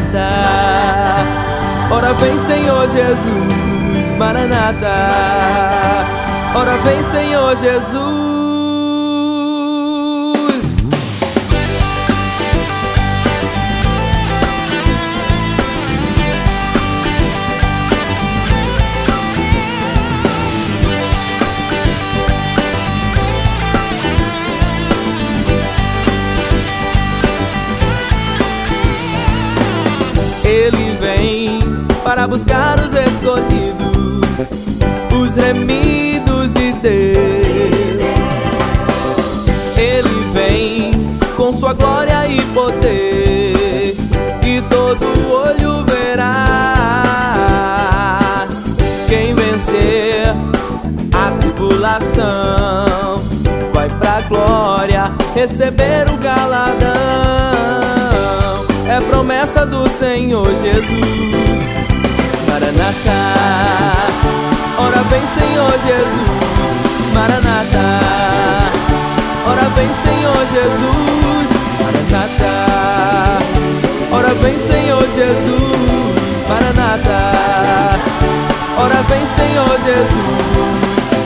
Maranata. Ora vem, Senhor Jesus, Maranata. Ora vem, Senhor Jesus. Ele vem para buscar os escolhidos, os remidos de Deus. Ele vem com sua glória e poder, e todo olho verá. Quem vencer a tribulação vai pra glória receber o galardão. É promessa do Senhor Jesus. Maranata. Ora vem, Senhor Jesus. Maranata. Ora vem, Senhor Jesus. Maranata. Ora vem, Senhor Jesus. Maranata. Ora vem, Senhor Jesus.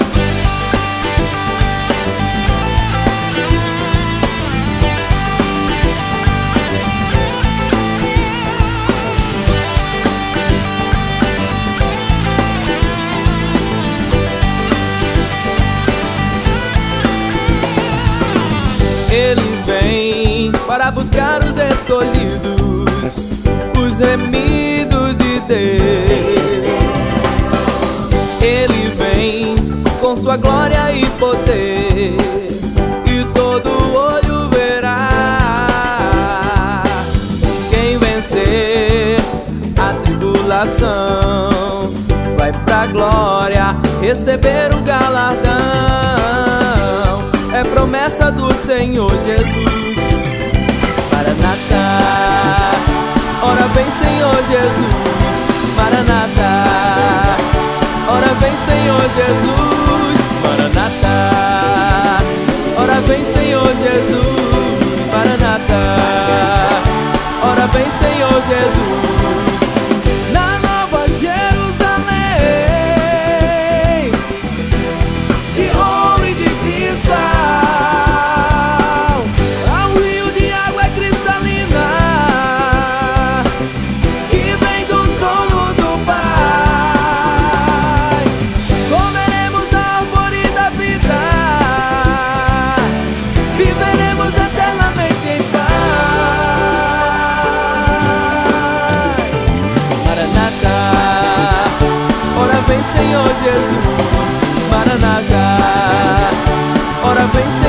Ele vem para buscar os escolhidos, os remidos de Deus. Ele vem com sua glória e poder, e todo olho verá. Quem vencer a tribulação vai pra glória receber o galardão. É promessa do Senhor Jesus. Maranata. Ora vem, Senhor Jesus. Maranata. Ora vem, Senhor Jesus. Maranata. Ora vem, Senhor Jesus. Maranata. Ora vem, Senhor Jesus. Na Nova Jerusalém, de ouro e de cristal, ao rio de água cristalina que vem do trono do Pai. Comeremos da árvore da vida, viveremos eternamente em paz. Maranata. Ora vem, Senhor Jesus. Maranata. Ora vem, Senhor